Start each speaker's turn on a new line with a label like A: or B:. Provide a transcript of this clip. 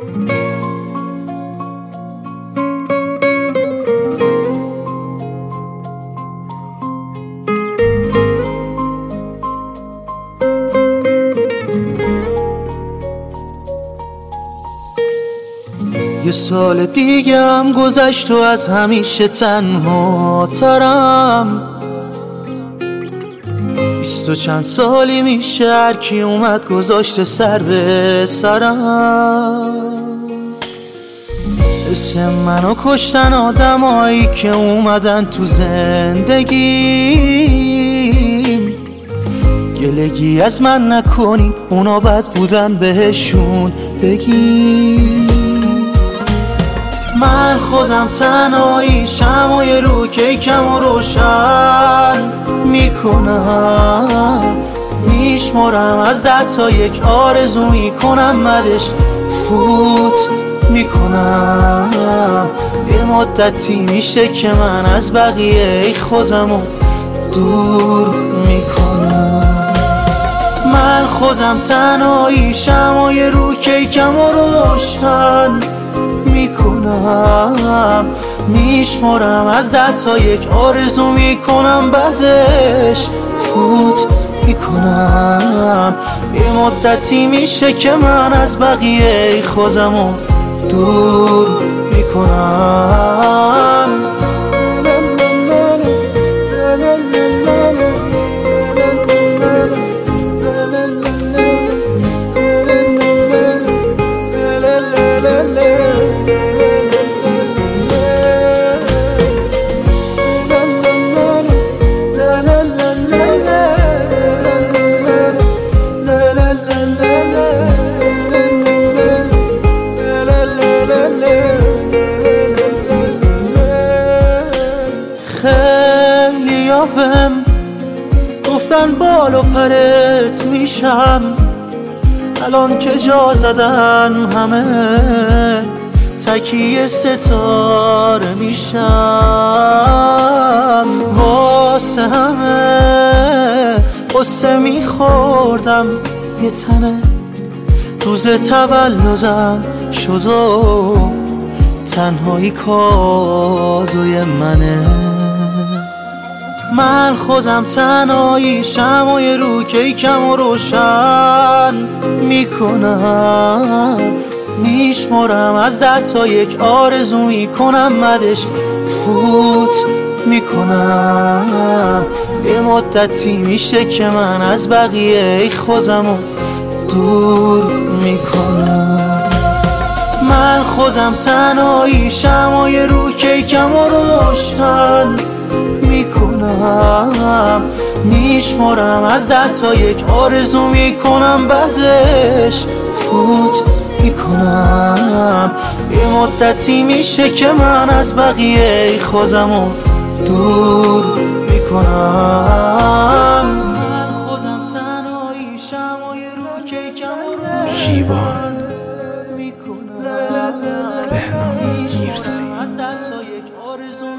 A: یه سال دیگه هم گذشت و از همیشه تنها ترم. 20 و چند سالی میشه هر کی اومد گذاشته سر به سرم. اسم منو کشتن آدمایی که اومدن تو زندگیم. گلگی از من نکنین، اونا بد بودن بهشون بگیم. من خودم تنهایی شمعای رو کیکم و روشن میکنم. میشمارم از 10 تا 1 آرزو میکنم مدش فوت میکنم. یه مدتی میشه که من از بقیه خودمو دور میکنم. من خودم تنهایی شمعای رو کیکم و روشن میکنم. میشمارم از 10 تا 1 آرزو میکنم بعدش فوت میکنم. یه مدتی میشه که من از بقیه خودمو دور میکنم. خیلی بهم گفتن بال و پرت میشم، الان که جا زدن همه تکیه ستاره میشم. واسه همه قصه میخوردم، یه تنه روز تولدم شد و تنهایی کادوی منه. من خودم تنهایی شمعای رو کیکم و روشن میکنم. میشمارم از 10 تا 1 آرزو میکنم مدش فوت میکنم. یه مدتی میشه که من از بقیه خودمو دور میکنم. من خودم تنهایی شمعای رو کیکم و روشن میکنم. میشمارم از 10 تا 1 آرزو میکنم بعدش فوت میکنم. یه مدتی میشه که من از بقیه خودمو دور میکنم. من خودم تنهایی شمعای رو کیکم و
B: شیوان بهنام میرزایی.
A: از 10 تا 1 آرزو